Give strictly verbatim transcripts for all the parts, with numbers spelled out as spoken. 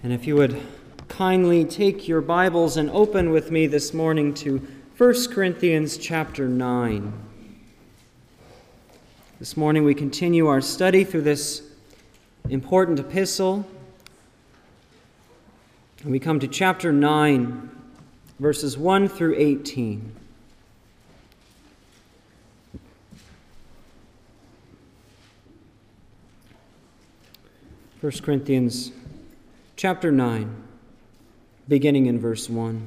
And if you would kindly take your Bibles and open with me this morning to First Corinthians chapter nine. This morning we continue our study through this important epistle. And we come to chapter nine, verses one through eighteen. First Corinthians chapter nine, beginning in verse one.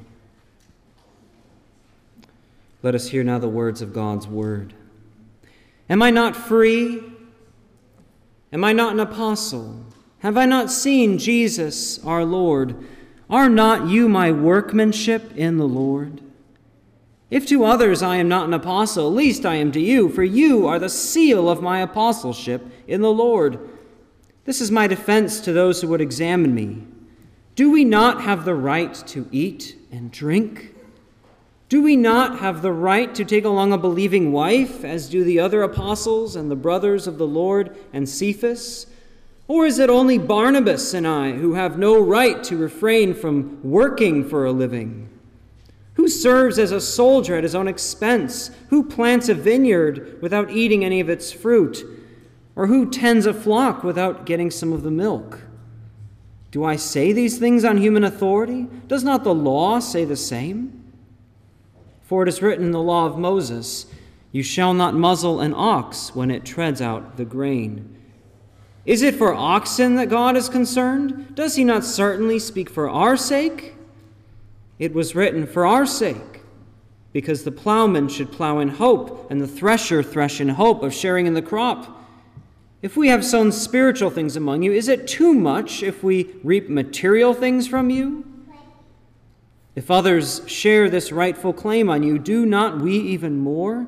Let us hear now the words of God's word. Am I not free? Am I not an apostle? Have I not seen Jesus our Lord? Are not you my workmanship in the Lord? If to others I am not an apostle, at least I am to you, for you are the seal of my apostleship in the Lord. This is my defense to those who would examine me. Do we not have the right to eat and drink? Do we not have the right to take along a believing wife, as do the other apostles and the brothers of the Lord and Cephas? Or is it only Barnabas and I who have no right to refrain from working for a living? Who serves as a soldier at his own expense? Who plants a vineyard without eating any of its fruit? Or who tends a flock without getting some of the milk? Do I say these things on human authority? Does not the law say the same? For it is written in the law of Moses, you shall not muzzle an ox when it treads out the grain. Is it for oxen that God is concerned? Does he not certainly speak for our sake? It was written for our sake, because the plowman should plow in hope, and the thresher thresh in hope of sharing in the crop. If we have sown spiritual things among you, is it too much if we reap material things from you? If others share this rightful claim on you, do not we even more?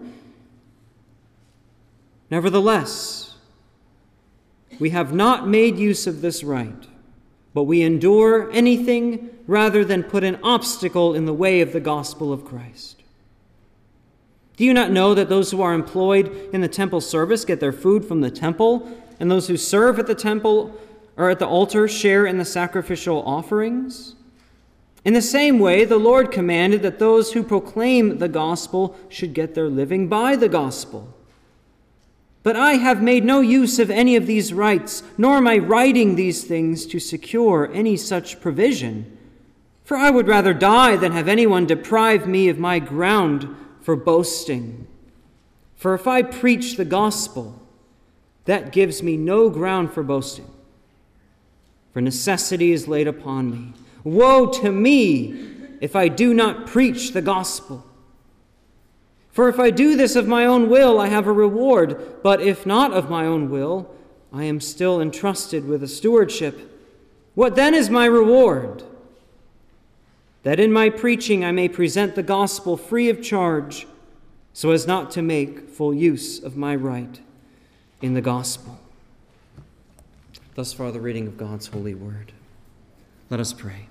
Nevertheless, we have not made use of this right, but we endure anything rather than put an obstacle in the way of the gospel of Christ. Do you not know that those who are employed in the temple service get their food from the temple, and those who serve at the temple or at the altar share in the sacrificial offerings? In the same way, the Lord commanded that those who proclaim the gospel should get their living by the gospel. But I have made no use of any of these rights, nor am I writing these things to secure any such provision. For I would rather die than have anyone deprive me of my ground for boasting. For if I preach the gospel, that gives me no ground for boasting. For necessity is laid upon me. Woe to me if I do not preach the gospel. For if I do this of my own will, I have a reward. But if not of my own will, I am still entrusted with a stewardship. What then is my reward? That in my preaching I may present the gospel free of charge, so as not to make full use of my right in the gospel. Thus far the reading of God's holy word. Let us pray.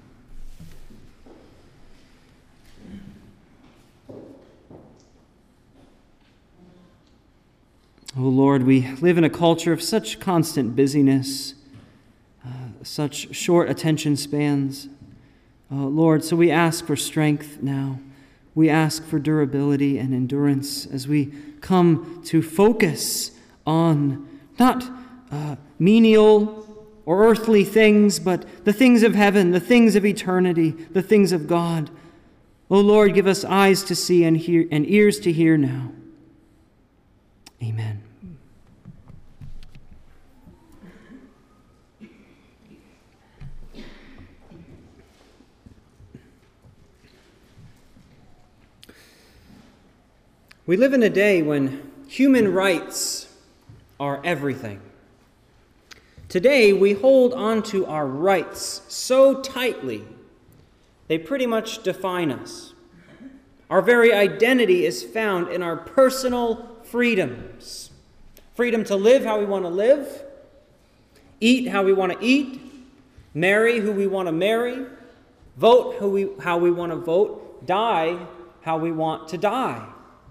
O Lord, we live in a culture of such constant busyness, uh, such short attention spans. Uh, Lord, so we ask for strength now. We ask for durability and endurance as we come to focus on not uh, menial or earthly things, but the things of heaven, the things of eternity, the things of God. O Lord, give us eyes to see and hear and ears to hear now. Amen. We live in a day when human rights are everything. Today, we hold on to our rights so tightly, they pretty much define us. Our very identity is found in our personal freedoms. Freedom to live how we want to live, eat how we want to eat, marry who we want to marry, vote who we, how we want to vote, die how we want to die.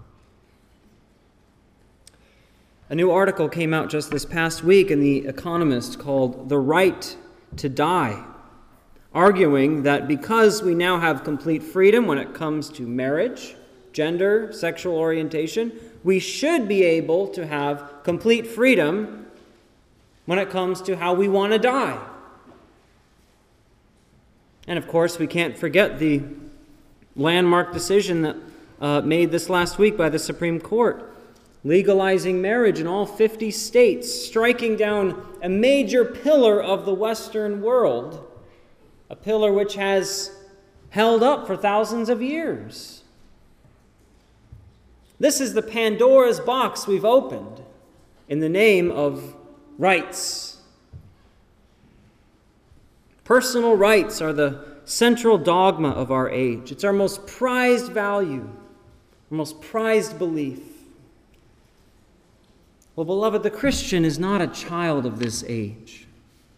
A new article came out just this past week in The Economist called "The Right to Die." arguing that because we now have complete freedom when it comes to marriage, gender, sexual orientation, we should be able to have complete freedom when it comes to how we want to die. And of course, we can't forget the landmark decision that uh, made this last week by the Supreme Court, legalizing marriage in all fifty states, striking down a major pillar of the Western world, a pillar which has held up for thousands of years. This is the Pandora's box we've opened in the name of rights. Personal rights are the central dogma of our age. It's our most prized value, our most prized belief. Well, beloved, the Christian is not a child of this age.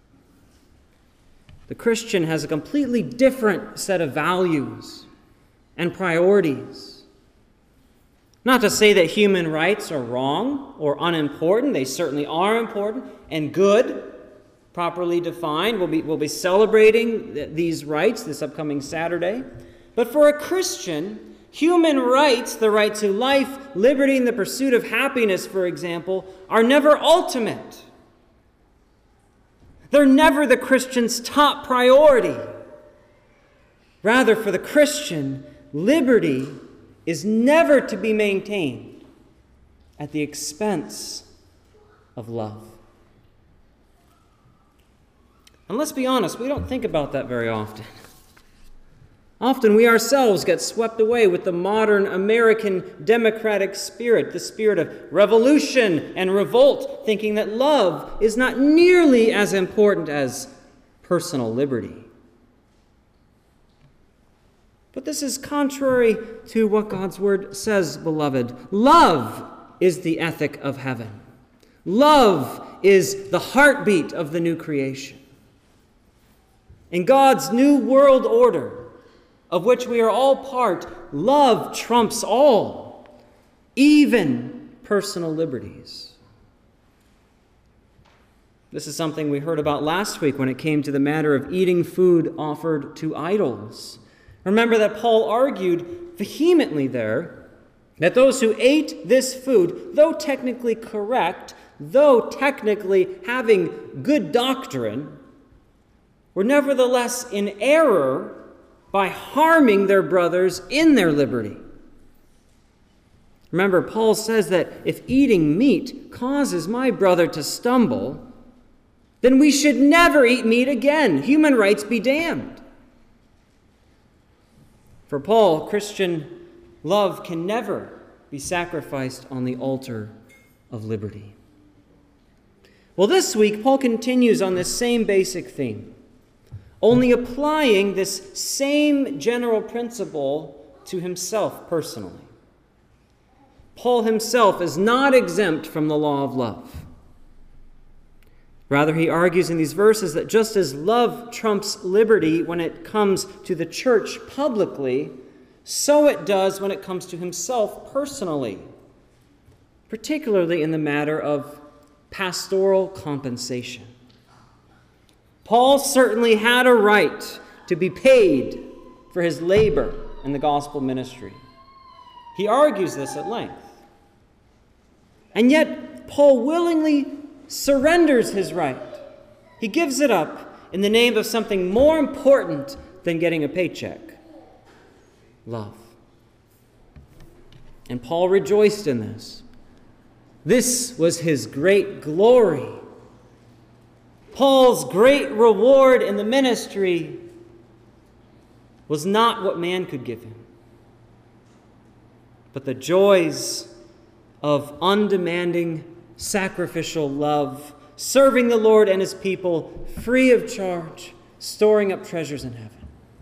The Christian has a completely different set of values and priorities. Not to say that human rights are wrong or unimportant. They certainly are important and good, properly defined. We'll be, we'll be celebrating th- these rights this upcoming Saturday. But for a Christian, human rights, the right to life, liberty, and the pursuit of happiness, for example, are never ultimate. They're never the Christian's top priority. Rather, for the Christian, liberty is never to be maintained at the expense of love. And let's be honest, we don't think about that very often. Often we ourselves get swept away with the modern American democratic spirit, the spirit of revolution and revolt, thinking that love is not nearly as important as personal liberty. But this is contrary to what God's word says, beloved. Love is the ethic of heaven. Love is the heartbeat of the new creation. In God's new world order, of which we are all part, love trumps all, even personal liberties. This is something we heard about last week when it came to the matter of eating food offered to idols. Remember that Paul argued vehemently there that those who ate this food, though technically correct, though technically having good doctrine, were nevertheless in error by harming their brothers in their liberty. Remember, Paul says that if eating meat causes my brother to stumble, then we should never eat meat again. Human rights be damned. For Paul, Christian love can never be sacrificed on the altar of liberty. Well, this week, Paul continues on this same basic theme, only applying this same general principle to himself personally. Paul himself is not exempt from the law of love. Rather, he argues in these verses that just as love trumps liberty when it comes to the church publicly, so it does when it comes to himself personally, particularly in the matter of pastoral compensation. Paul certainly had a right to be paid for his labor in the gospel ministry. He argues this at length. And yet, Paul willingly surrenders his right. He gives it up in the name of something more important than getting a paycheck: love. And Paul rejoiced in this. This was his great glory. Paul's great reward in the ministry was not what man could give him, but the joys of undemanding, sacrificial love, serving the Lord and his people free of charge, storing up treasures in heaven.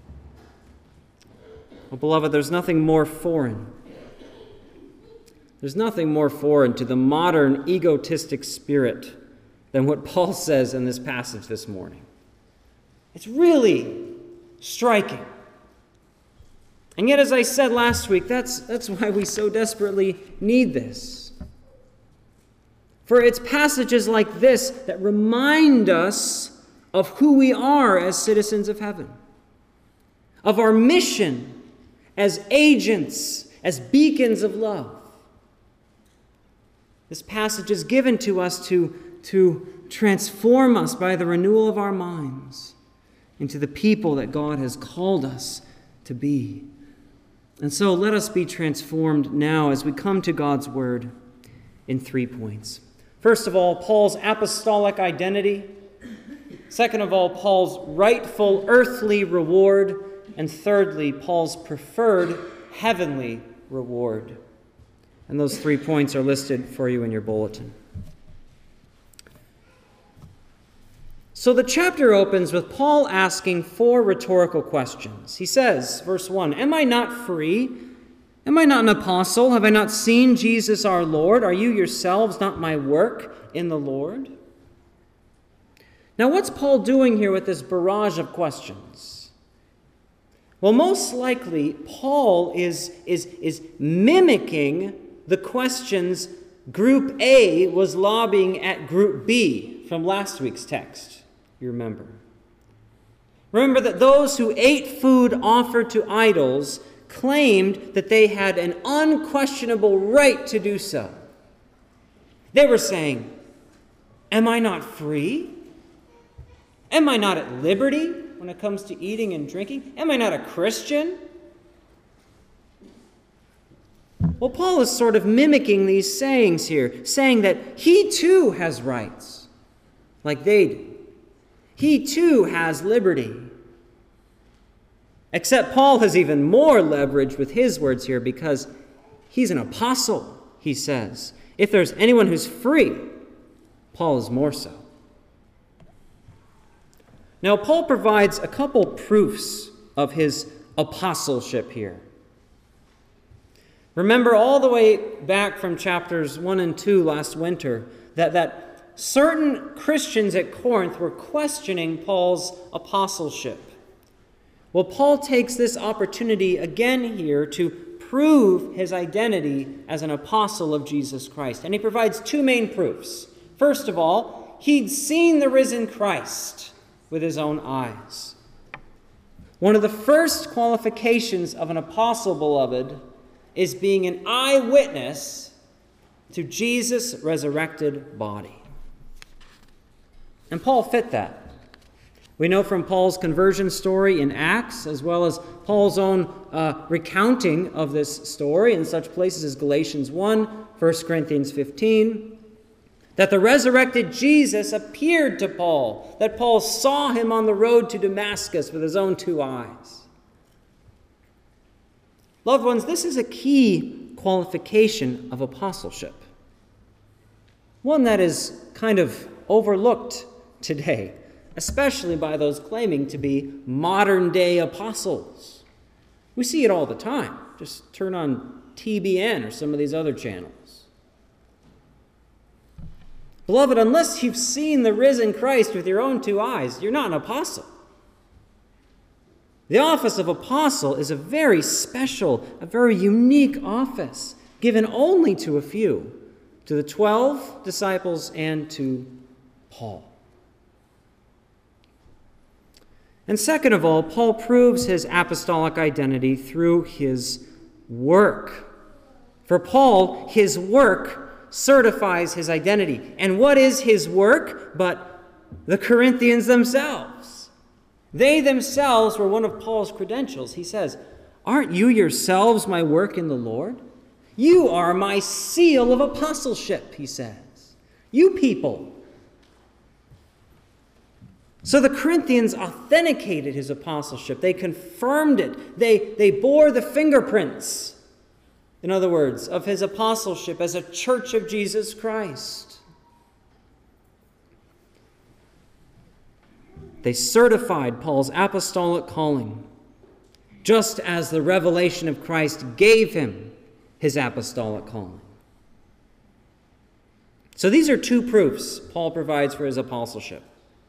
Well, beloved, there's nothing more foreign. There's nothing more foreign to the modern egotistic spirit than what Paul says in this passage this morning. It's really striking. And yet, as I said last week, that's, that's why we so desperately need this. For it's passages like this that remind us of who we are as citizens of heaven. of our mission as agents, as beacons of love. This passage is given to us to, to transform us by the renewal of our minds into the people that God has called us to be. And so let us be transformed now as we come to God's word in three points. First of all, Paul's apostolic identity. Second of all, Paul's rightful earthly reward. And thirdly, Paul's preferred heavenly reward. And those three points are listed for you in your bulletin. So the chapter opens with Paul asking four rhetorical questions. He says, verse one, "Am I not free? Am I not an apostle? Have I not seen Jesus our Lord? Are you yourselves not my work in the Lord?" Now, what's Paul doing here with this barrage of questions? Well, most likely, Paul is, is, is mimicking the questions Group A was lobbying at Group B from last week's text, you remember. Remember that those who ate food offered to idols claimed that they had an unquestionable right to do so. They were saying, "Am I not free? Am I not at liberty when it comes to eating and drinking? Am I not a Christian?" Well, Paul is sort of mimicking these sayings here, saying that he too has rights, like they do. He too has liberty. Except Paul has even more leverage with his words here because he's an apostle, he says. If there's anyone who's free, Paul is more so. Now, Paul provides a couple proofs of his apostleship here. Remember all the way back from chapters one and two last winter that, that certain Christians at Corinth were questioning Paul's apostleship. Well, Paul takes this opportunity again here to prove his identity as an apostle of Jesus Christ. And he provides two main proofs. First of all, he'd seen the risen Christ with his own eyes. One of the first qualifications of an apostle, beloved, is being an eyewitness to Jesus' resurrected body. And Paul fit that. We know from Paul's conversion story in Acts, as well as Paul's own uh, recounting of this story in such places as Galatians one, First Corinthians fifteen, that the resurrected Jesus appeared to Paul, that Paul saw him on the road to Damascus with his own two eyes. Loved ones, this is a key qualification of apostleship. One that is kind of overlooked today, especially by those claiming to be modern-day apostles. We see it all the time. Just turn on T B N or some of these other channels. Beloved, unless you've seen the risen Christ with your own two eyes, you're not an apostle. The office of apostle is a very special, a very unique office, given only to a few, to the twelve disciples and to Paul. And second of all, Paul proves his apostolic identity through his work. For Paul, his work certifies his identity. And what is his work but the Corinthians themselves? They themselves were one of Paul's credentials. He says, "Aren't you yourselves my work in the Lord? You are my seal of apostleship," he says. You people. So the Corinthians authenticated his apostleship. They confirmed it. They, they bore the fingerprints, in other words, of his apostleship as a church of Jesus Christ. They certified Paul's apostolic calling, just as the revelation of Christ gave him his apostolic calling. So these are two proofs Paul provides for his apostleship.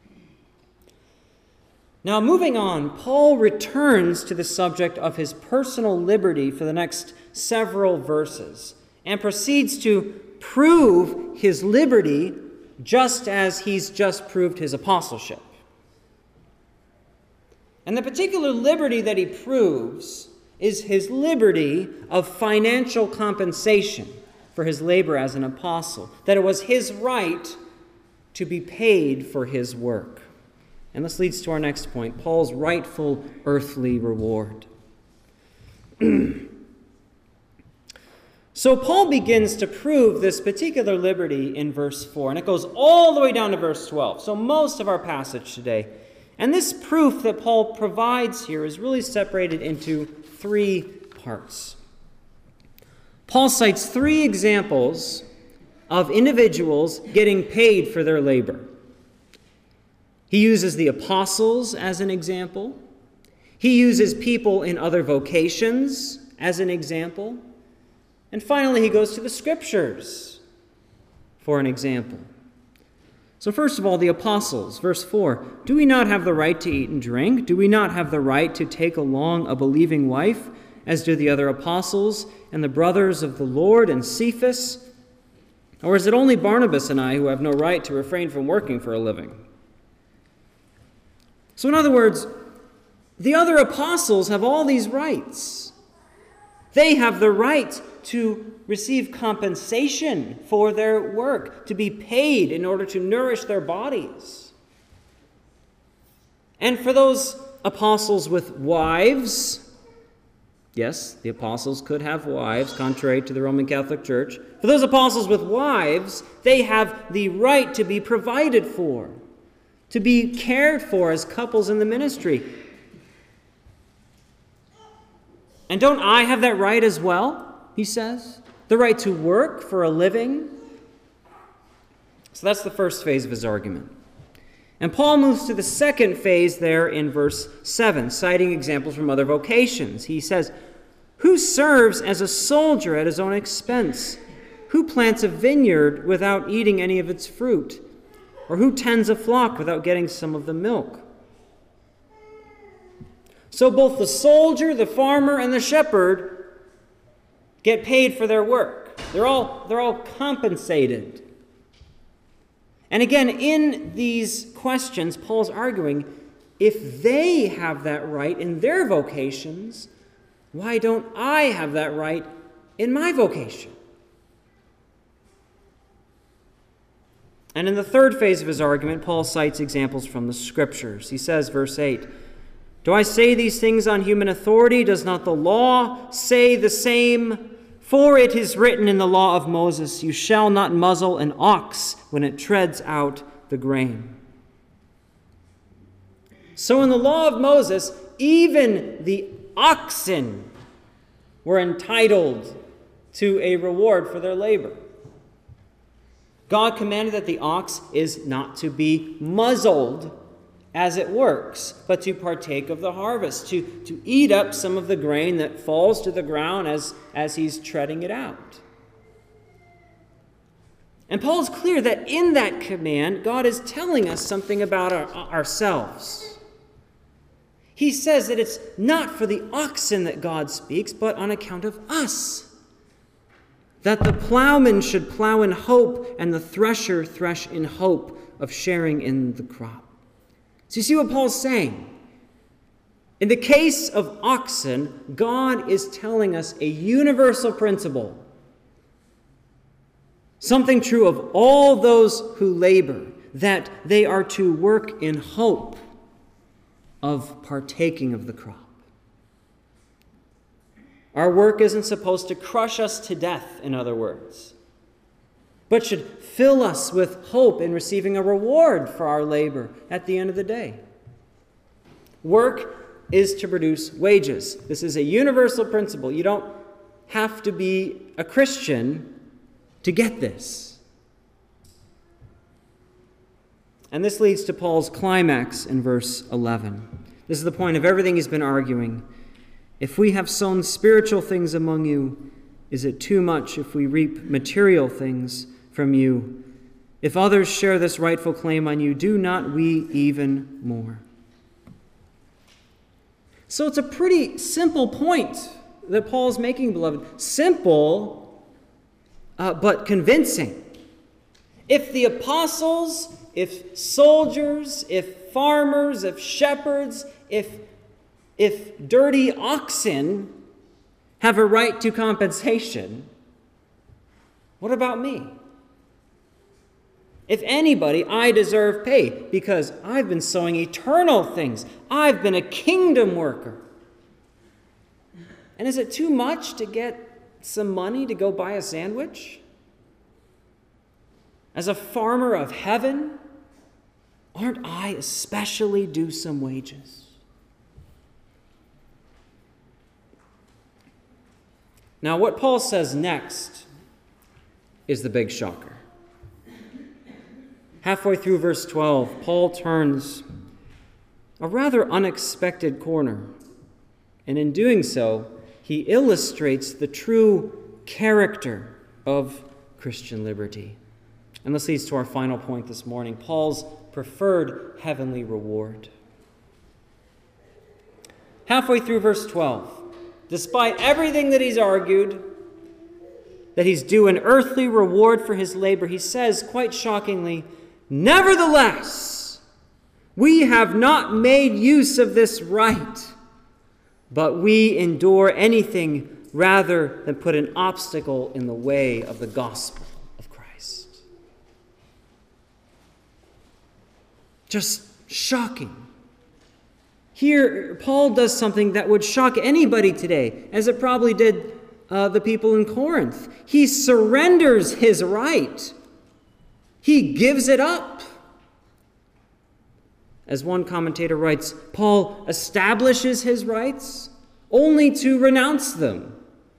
Now, moving on, Paul returns to the subject of his personal liberty for the next several verses and proceeds to prove his liberty just as he's just proved his apostleship. And the particular liberty that he proves is his liberty of financial compensation for his labor as an apostle, that it was his right to be paid for his work. And this leads to our next point, Paul's rightful earthly reward. So Paul begins to prove this particular liberty in verse four, and it goes all the way down to verse twelve, so most of our passage today. And this proof that Paul provides here is really separated into three parts. Paul cites three examples of individuals getting paid for their labor. He uses the apostles as an example. He uses people in other vocations as an example. And finally, he goes to the Scriptures for an example. So first of all, the apostles, verse four. Do we not have the right to eat and drink? Do we not have the right to take along a believing wife, as do the other apostles and the brothers of the Lord and Cephas? Or is it only Barnabas and I who have no right to refrain from working for a living? So in other words, the other apostles have all these rights. They have the right to receive compensation for their work, to be paid in order to nourish their bodies. And for those apostles with wives, yes, the apostles could have wives, contrary to the Roman Catholic Church. For those apostles with wives, they have the right to be provided for, to be cared for as couples in the ministry. And don't I have that right as well, he says? The right to work for a living? So that's the first phase of his argument. And Paul moves to the second phase there in verse seven, citing examples from other vocations. He says, who serves as a soldier at his own expense? Who plants a vineyard without eating any of its fruit? Or who tends a flock without getting some of the milk? So both the soldier, the farmer, and the shepherd get paid for their work. They're all, they're all compensated. And again, in these questions, Paul's arguing, if they have that right in their vocations, why don't I have that right in my vocation? And in the third phase of his argument, Paul cites examples from the Scriptures. He says, verse eight, do I say these things on human authority? Does not the law say the same? For it is written in the law of Moses, you shall not muzzle an ox when it treads out the grain. So in the law of Moses, even the oxen were entitled to a reward for their labor. God commanded that the ox is not to be muzzled as it works, but to partake of the harvest, to, to eat up some of the grain that falls to the ground as, as he's treading it out. And Paul's clear that in that command, God is telling us something about our, ourselves. He says that it's not for the oxen that God speaks, but on account of us. That the plowman should plow in hope and the thresher thresh in hope of sharing in the crop. So you see what Paul's saying? In the case of oxen, God is telling us a universal principle. Something true of all those who labor, that they are to work in hope of partaking of the crop. Our work isn't supposed to crush us to death, in other words, but should fill us with hope in receiving a reward for our labor at the end of the day. Work is to produce wages. This is a universal principle. You don't have to be a Christian to get this. And this leads to Paul's climax in verse eleven. This is the point of everything he's been arguing. If we have sown spiritual things among you, is it too much if we reap material things from you? If others share this rightful claim on you, do not we even more? So it's a pretty simple point that Paul's making, beloved. Simple, uh, but convincing. If the apostles, if soldiers, if farmers, if shepherds, if if dirty oxen have a right to compensation, what about me? If anybody, I deserve pay because I've been sowing eternal things. I've been a kingdom worker. And is it too much to get some money to go buy a sandwich? As a farmer of heaven, aren't I especially due some wages? Now, what Paul says next is the big shocker. Halfway through verse twelve, Paul turns a rather unexpected corner, and in doing so, he illustrates the true character of Christian liberty. And this leads to our final point this morning, Paul's preferred heavenly reward. Halfway through verse twelve, despite everything that he's argued, that he's due an earthly reward for his labor, he says, quite shockingly, "Nevertheless, we have not made use of this right, but we endure anything rather than put an obstacle in the way of the gospel of Christ." Just shocking. Here, Paul does something that would shock anybody today, as it probably did uh, the people in Corinth. He surrenders his right. He gives it up. As one commentator writes, Paul establishes his rights only to renounce them.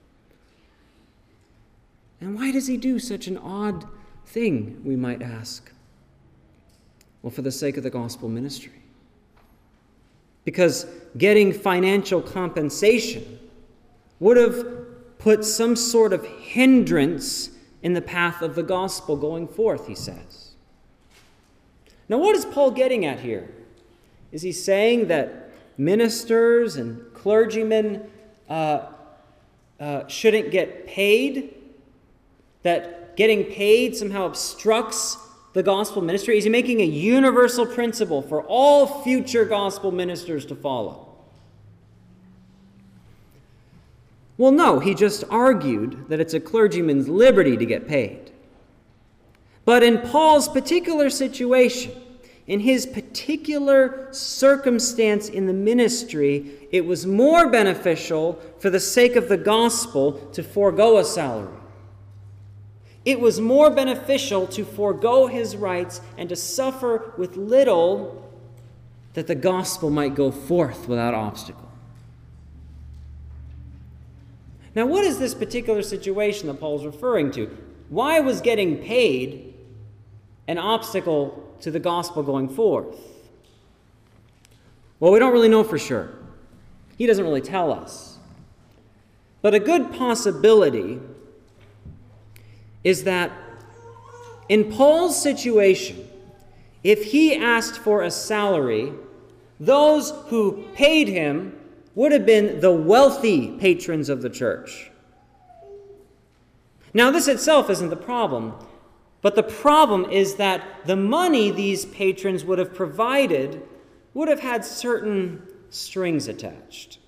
And why does he do such an odd thing, we might ask? Well, for the sake of the gospel ministry. Because getting financial compensation would have put some sort of hindrance in the path of the gospel going forth, he says. Now, what is Paul getting at here? Is he saying that ministers and clergymen uh, uh, shouldn't get paid? That getting paid somehow obstructs the gospel ministry? Is he making a universal principle for all future gospel ministers to follow? Well, no, he just argued that it's a clergyman's liberty to get paid. But in Paul's particular situation, in his particular circumstance in the ministry, it was more beneficial for the sake of the gospel to forego a salary. It was more beneficial to forego his rights and to suffer with little that the gospel might go forth without obstacle. Now, what is this particular situation that Paul's referring to? Why was getting paid an obstacle to the gospel going forth? Well, we don't really know for sure. He doesn't really tell us. But a good possibility is that in Paul's situation, if he asked for a salary, those who paid him would have been the wealthy patrons of the church. Now, this itself isn't the problem, but the problem is that the money these patrons would have provided would have had certain strings attached.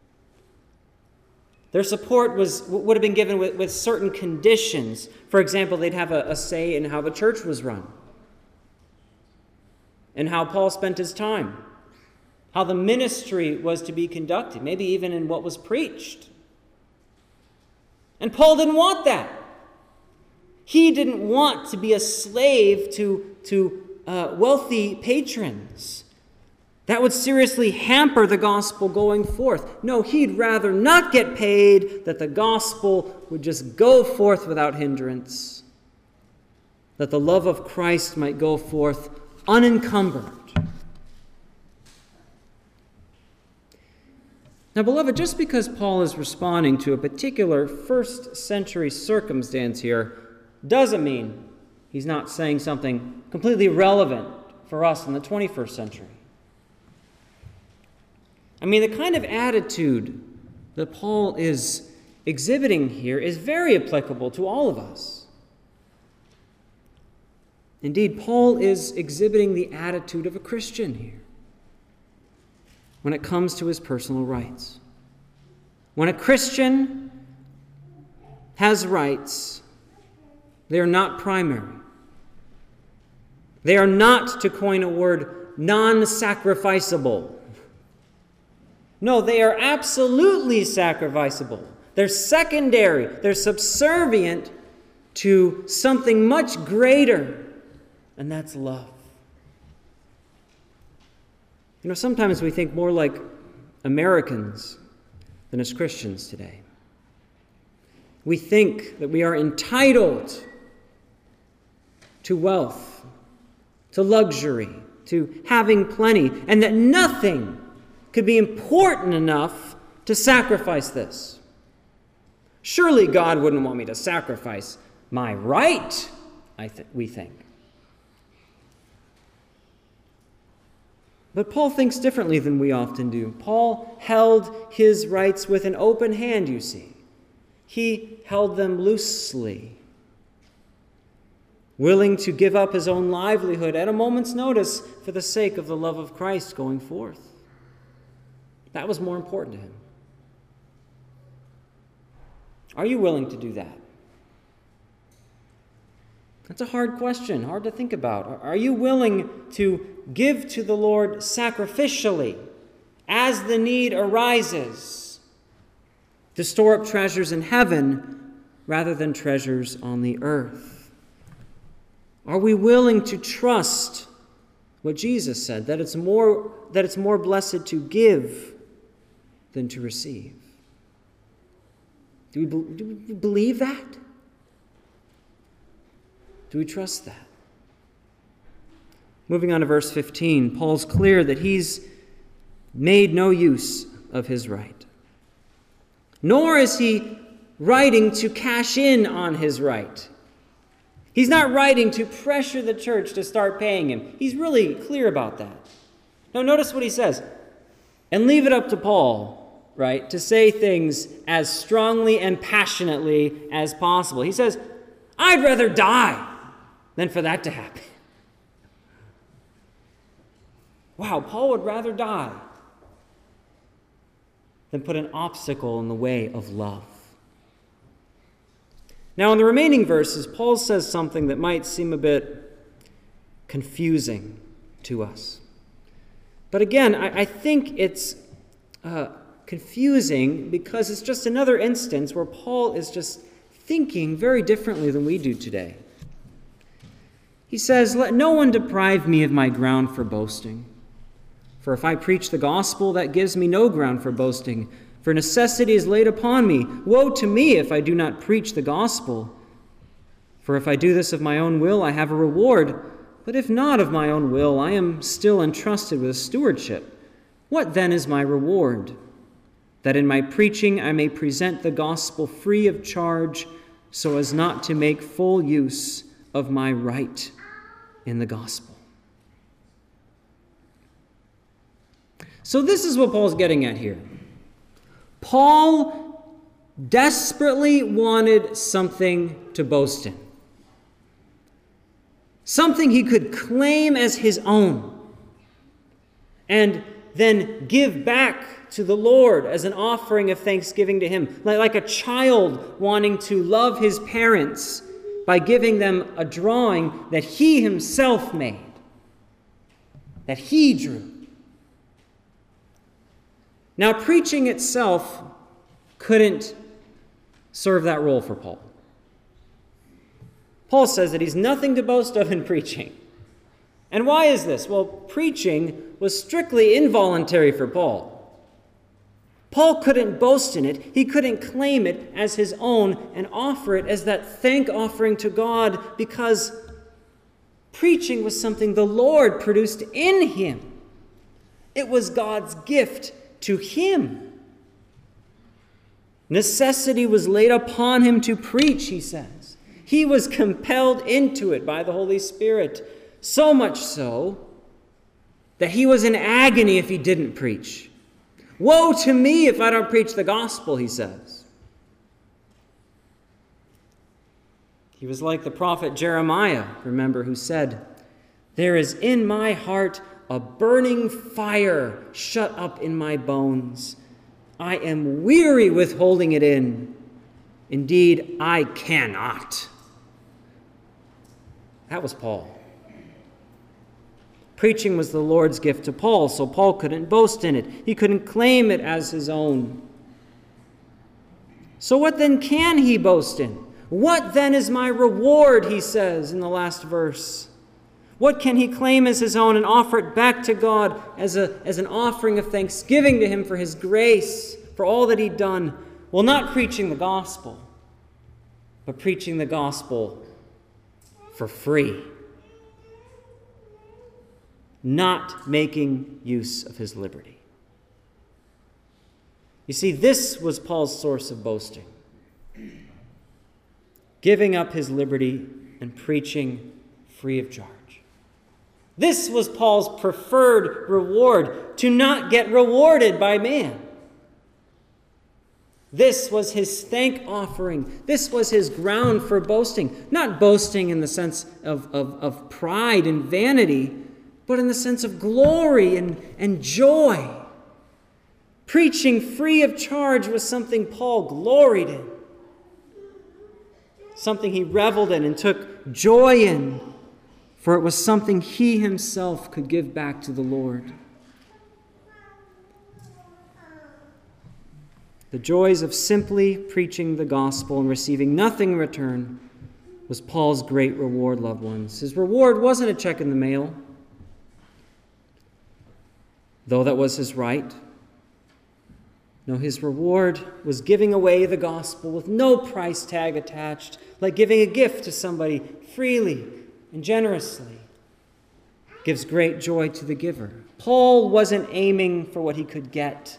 Their support was would have been given with, with certain conditions. For example, they'd have a, a say in how the church was run, and how Paul spent his time, how the ministry was to be conducted, maybe even in what was preached. And Paul didn't want that. He didn't want to be a slave to, to uh, wealthy patrons. That would seriously hamper the gospel going forth. No, he'd rather not get paid, that the gospel would just go forth without hindrance, that the love of Christ might go forth unencumbered. Now, beloved, just because Paul is responding to a particular first century circumstance here doesn't mean he's not saying something completely relevant for us in the twenty-first century. I mean, the kind of attitude that Paul is exhibiting here is very applicable to all of us. Indeed, Paul is exhibiting the attitude of a Christian here. when it comes to his personal rights. When a Christian has rights, they are not primary. They are not, to coin a word, non-sacrificable. No, they are absolutely sacrificable. They're secondary. They're subservient to something much greater, and that's love. You know, sometimes we think more like Americans than as Christians today. We think that we are entitled to wealth, to luxury, to having plenty, and that nothing could be important enough to sacrifice this. Surely God wouldn't want me to sacrifice my right, I th- we think. But Paul thinks differently than we often do. Paul held his rights with an open hand, you see. He held them loosely, willing to give up his own livelihood at a moment's notice for the sake of the love of Christ going forth. That was more important to him. Are you willing to do that? That's a hard question, hard to think about. Are you willing to give to the Lord sacrificially as the need arises, to store up treasures in heaven rather than treasures on the earth? Are we willing to trust what Jesus said, that it's more, that it's more blessed to give than to receive? Do we, be, do we believe that? Do we trust that? Moving on to verse fifteen, Paul's clear that he's made no use of his right. Nor is he writing to cash in on his right. He's not writing to pressure the church to start paying him. He's really clear about that. Now notice what he says. And leave it up to Paul, right, to say things as strongly and passionately as possible. He says, I'd rather die than for that to happen. Wow, Paul would rather die than put an obstacle in the way of love. Now, in the remaining verses, Paul says something that might seem a bit confusing to us. But again, I, I think it's uh, confusing because it's just another instance where Paul is just thinking very differently than we do today. He says, let no one deprive me of my ground for boasting. For if I preach the gospel, that gives me no ground for boasting. For necessity is laid upon me. Woe to me if I do not preach the gospel. For if I do this of my own will, I have a reward. But if not of my own will, I am still entrusted with a stewardship. What then is my reward? That in my preaching I may present the gospel free of charge, so as not to make full use of my right in the gospel. So this is what Paul's getting at here. Paul desperately wanted something to boast in. Something he could claim as his own. And then give back to the Lord as an offering of thanksgiving to him. Like, like a child wanting to love his parents by giving them a drawing that he himself made, that he drew. Now, preaching itself couldn't serve that role for Paul. Paul says that he's nothing to boast of in preaching. And why is this? Well, preaching was strictly involuntary for Paul. Paul couldn't boast in it. He couldn't claim it as his own and offer it as that thank offering to God, because preaching was something the Lord produced in him. It was God's gift to him. Necessity was laid upon him to preach, he says. He was compelled into it by the Holy Spirit, so much so that he was in agony if he didn't preach. Woe to me if I don't preach the gospel, he says. He was like the prophet Jeremiah, remember, who said, there is in my heart a burning fire shut up in my bones. I am weary with holding it in. Indeed, I cannot. That was Paul. Preaching was the Lord's gift to Paul, so Paul couldn't boast in it. He couldn't claim it as his own. So what then can he boast in? What then is my reward, he says in the last verse. What can he claim as his own and offer it back to God as, a, as an offering of thanksgiving to him for his grace, for all that he'd done? Well, not preaching the gospel, but preaching the gospel for free. Not making use of his liberty. You see, this was Paul's source of boasting. Giving up his liberty and preaching free of charge. This was Paul's preferred reward, to not get rewarded by man. This was his thank offering. This was his ground for boasting. Not boasting in the sense of, of, of pride and vanity, but in the sense of glory and, and joy. Preaching free of charge was something Paul gloried in. Something he reveled in and took joy in, for it was something he himself could give back to the Lord. The joys of simply preaching the gospel and receiving nothing in return was Paul's great reward, loved ones. His reward wasn't a check in the mail, though that was his right. No, his reward was giving away the gospel with no price tag attached, like giving a gift to somebody freely and generously. Gives great joy to the giver. Paul wasn't aiming for what he could get,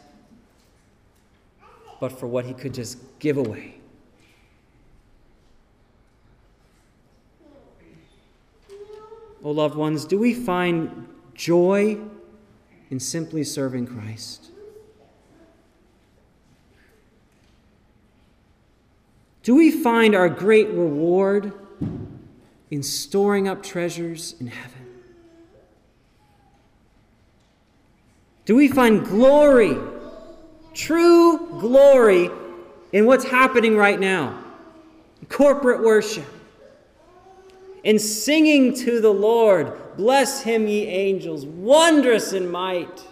but for what he could just give away. Oh, loved ones, do we find joy in simply serving Christ? Do we find our great reward in storing up treasures in heaven? Do we find glory, true glory, in what's happening right now? Corporate worship. In singing to the Lord, bless him, ye angels, wondrous in might.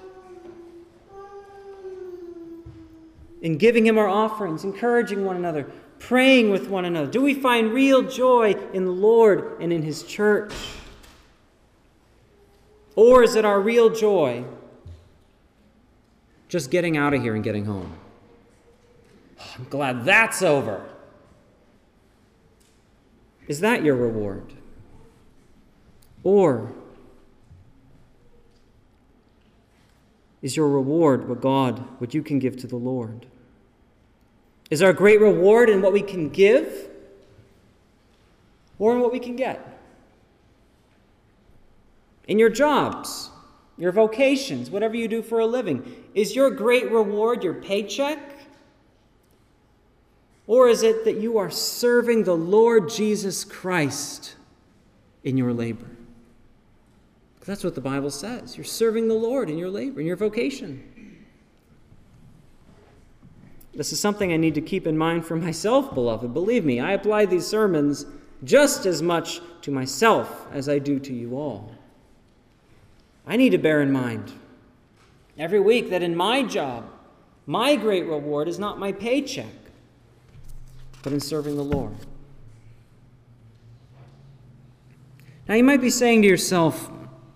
In giving him our offerings, encouraging one another, praying with one another. Do we find real joy in the Lord and in his church? Or is it our real joy just getting out of here and getting home? Oh, I'm glad that's over. Is that your reward? Or is your reward what God, what you can give to the Lord? Is our great reward in what we can give or in what we can get? In your jobs, your vocations, whatever you do for a living, is your great reward your paycheck? Or is it that you are serving the Lord Jesus Christ in your labor? Because that's what the Bible says. You're serving the Lord in your labor, in your vocation. This is something I need to keep in mind for myself, beloved. Believe me, I apply these sermons just as much to myself as I do to you all. I need to bear in mind every week that in my job, my great reward is not my paycheck, but in serving the Lord. Now you might be saying to yourself,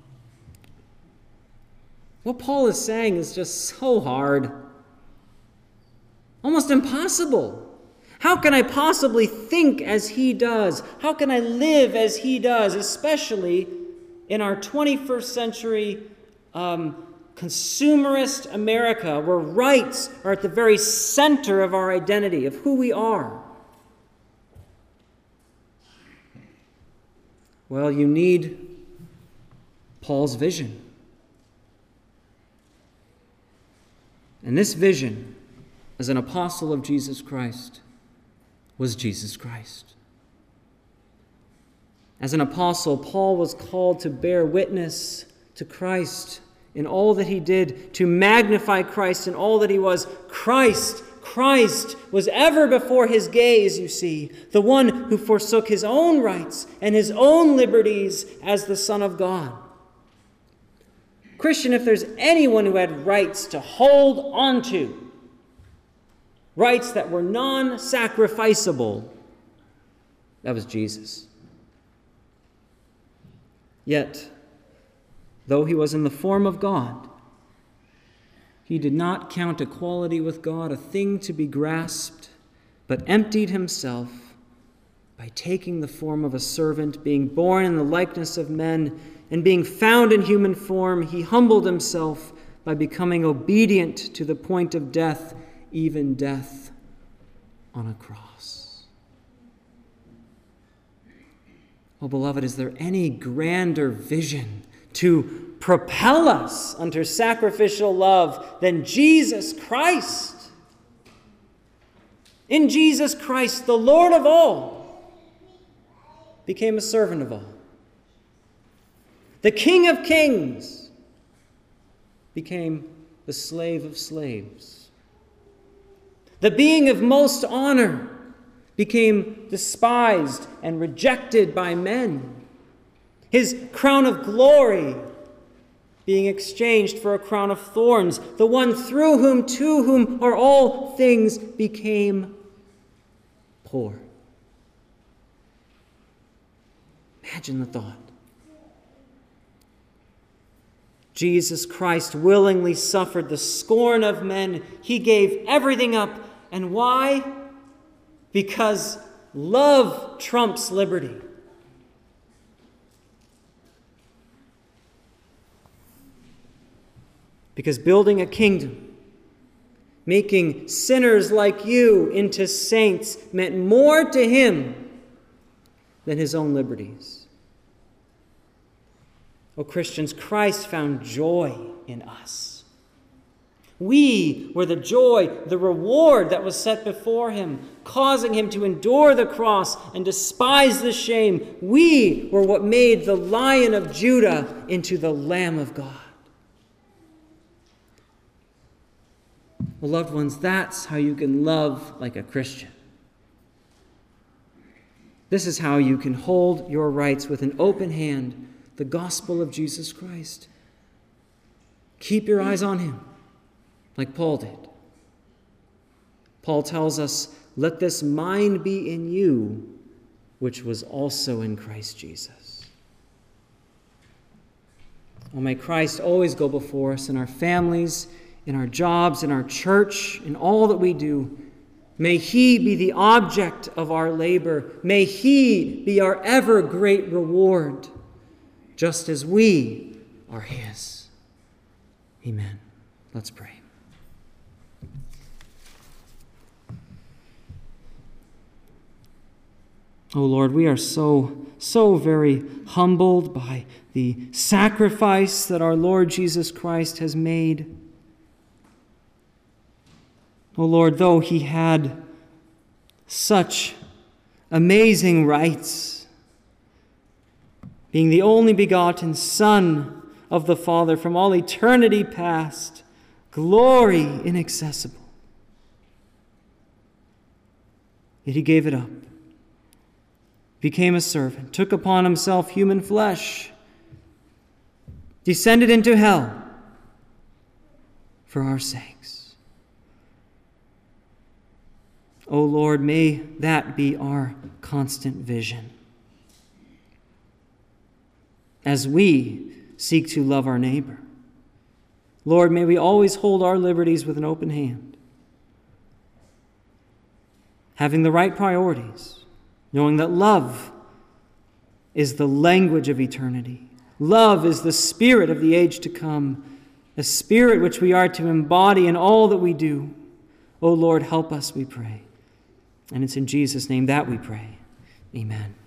what Paul is saying is just so hard. Almost impossible. How can I possibly think as he does? How can I live as he does, especially in our twenty-first century um, consumerist America, where rights are at the very center of our identity, of who we are? Well, you need Paul's vision. And this vision, as an apostle of Jesus Christ, was Jesus Christ. As an apostle, Paul was called to bear witness to Christ in all that he did, to magnify Christ in all that he was. Christ, Christ was ever before his gaze, you see, the one who forsook his own rights and his own liberties as the Son of God. Christian, if there's anyone who had rights to hold on to, rights that were non-sacrificable, that was Jesus. Yet, though he was in the form of God, he did not count equality with God a thing to be grasped, but emptied himself by taking the form of a servant, being born in the likeness of men, and being found in human form. He humbled himself by becoming obedient to the point of death, even death on a cross. Oh, beloved, is there any grander vision to propel us unto sacrificial love than Jesus Christ? In Jesus Christ, the Lord of all became a servant of all. The King of kings became the slave of slaves. The being of most honor became despised and rejected by men. His crown of glory being exchanged for a crown of thorns, the one through whom, to whom are all things, became poor. Imagine the thought. Jesus Christ willingly suffered the scorn of men. He gave everything up. And why? Because love trumps liberty. Because building a kingdom, making sinners like you into saints, meant more to him than his own liberties. O Christians, Christ found joy in us. We were the joy, the reward that was set before him, causing him to endure the cross and despise the shame. We were what made the Lion of Judah into the Lamb of God. Well, loved ones, that's how you can love like a Christian. This is how you can hold your rights with an open hand, the gospel of Jesus Christ. Keep your eyes on him, like Paul did. Paul tells us, let this mind be in you, which was also in Christ Jesus. Oh, may Christ always go before us in our families, in our jobs, in our church, in all that we do. May he be the object of our labor. May he be our ever great reward, just as we are his. Amen. Let's pray. Oh Lord, we are so, so very humbled by the sacrifice that our Lord Jesus Christ has made. Oh Lord, though he had such amazing rights, being the only begotten Son of the Father from all eternity past, glory inaccessible, yet he gave it up, became a servant, took upon himself human flesh, descended into hell for our sakes. O Lord, may that be our constant vision as we seek to love our neighbor. Lord, may we always hold our liberties with an open hand, having the right priorities, knowing that love is the language of eternity. Love is the spirit of the age to come, a spirit which we are to embody in all that we do. O Lord, help us, we pray. And it's in Jesus' name that we pray. Amen.